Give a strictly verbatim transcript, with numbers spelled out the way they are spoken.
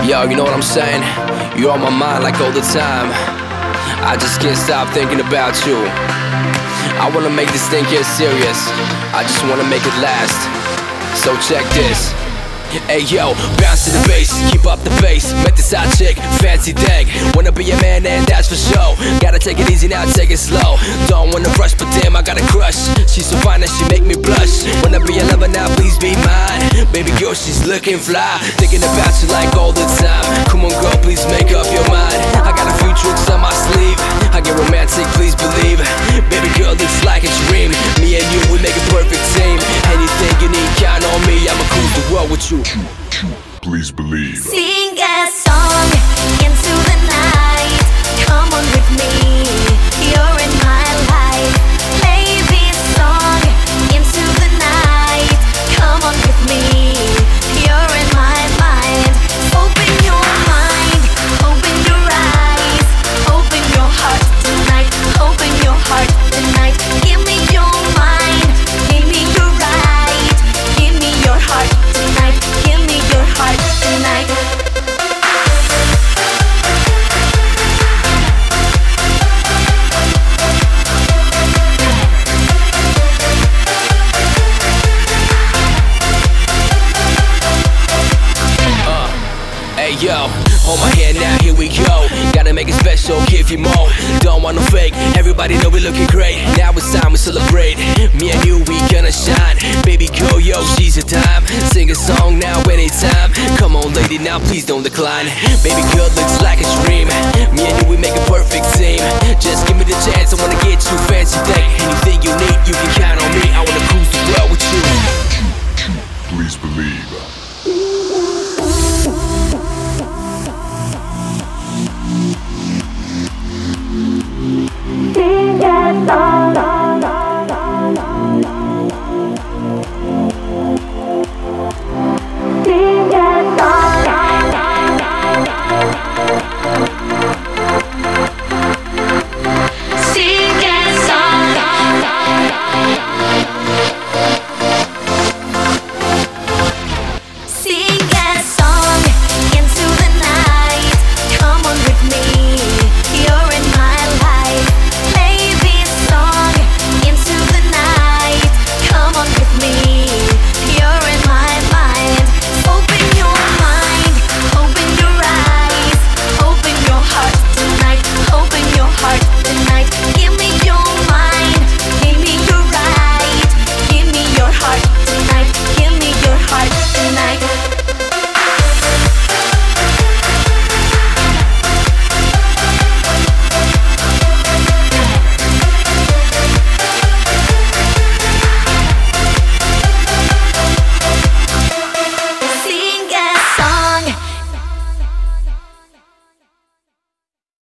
Yo, you know what I'm saying? You're on my mind like all the time. I just can't stop thinking about you. I wanna make this thing here serious. I just wanna make it last. So check this. Hey yo, bounce to the bass, keep up the pace. Met this hot chick, fancy thing. Wanna be a man and that's for sure. Gotta take it easy now, take it slow. Don't wanna rush, but damn, I got a crush. She's so fine that she make me blush. Wanna be a lover now, please be mine. Baby girl, she's looking fly. Thinking about you like all the time. Come on girl, please make up your mind. I got a few tricks on my sleeve. I get romantic, please believe. Baby girl, looks like a dream. Me and you, we make a perfect team. Anything you need, count on me. I'ma cruise the world with you. Please believe. Sing a song into the night. Come on with me, you're in my life. Play this song into the night. Come on with me, you're in my mind. Open your mind, open your eyes, open your heart tonight. Open your heart tonight. Give me your mind, give me your right. Give me your heart tonight. Give me your heart tonight. Uh, hey yo, hold my hand now, here we go. Gotta make it special, give you more. Don't want no fake, everybody know we looking great. Now it's time we celebrate. Me and you, we gonna shine. Baby girl, yo, she's a dime. Sing a song now, anytime. Come on lady, now please don't decline. Baby girl, looks like a dream. Me and you, we make a perfect team. Just give me the chance, I wanna get you fancy thing. Anything you need, you can count on me. I wanna cruise the world with you. Please believe.